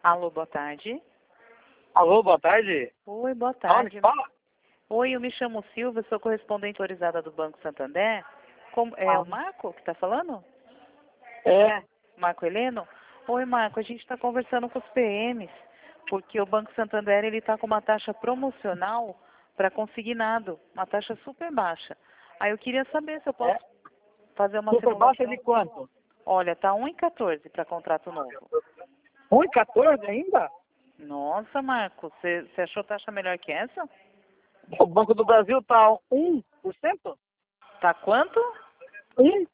Alô, boa tarde. Alô, boa tarde. Oi, boa Aonde tarde. fala? Oi, eu me chamo Silvia, sou correspondente autorizada do Banco Santander. É o Marco que está falando? É. Marco Heleno? Oi, Marco, a gente está conversando com os PMs, porque o Banco Santander ele está com uma taxa promocional para consignado, uma taxa super baixa. Aí eu queria saber se eu posso fazer uma Super baixa simulação. de quanto? Olha, tá 1,14 para contrato novo. 1,14 ainda? Nossa, Marco, você achou taxa melhor que essa? O Banco do Brasil tá 1%? Tá quanto? 1?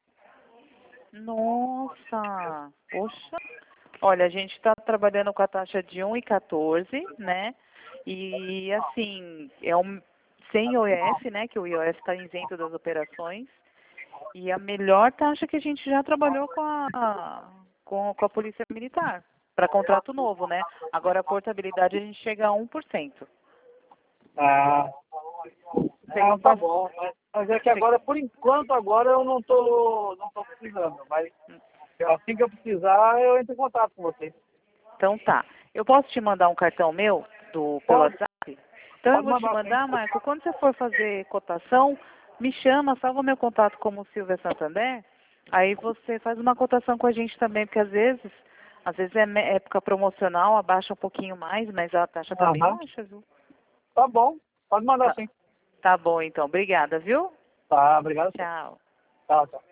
Nossa, poxa. Olha, a gente está trabalhando com a taxa de 1,14, né? E assim, sem IOF, né? Que o IOF está isento das operações. E a melhor taxa que a gente já trabalhou com a Polícia Militar, para contrato novo, né? Agora a portabilidade a gente chega a 1%. Ah, Não tá posso... bom. Mas é que agora, por enquanto, agora eu não tô precisando. Mas assim que eu precisar, eu entro em contato com você. Então tá. Eu posso te mandar um cartão meu pelo Pode, WhatsApp? Então eu pode vou te mandar sim. mandar, Marco, quando você for fazer cotação, me chama, salva meu contato como Silvia Santander, aí você faz uma cotação com a gente também, porque às vezes é época promocional, abaixa um pouquinho mais, mas a taxa tá bem Aham. baixa, viu? Tá bom. Pode mandar Tá, sim. tá bom então, obrigada, viu? Tá, obrigado. Tchau. Tchau, tchau.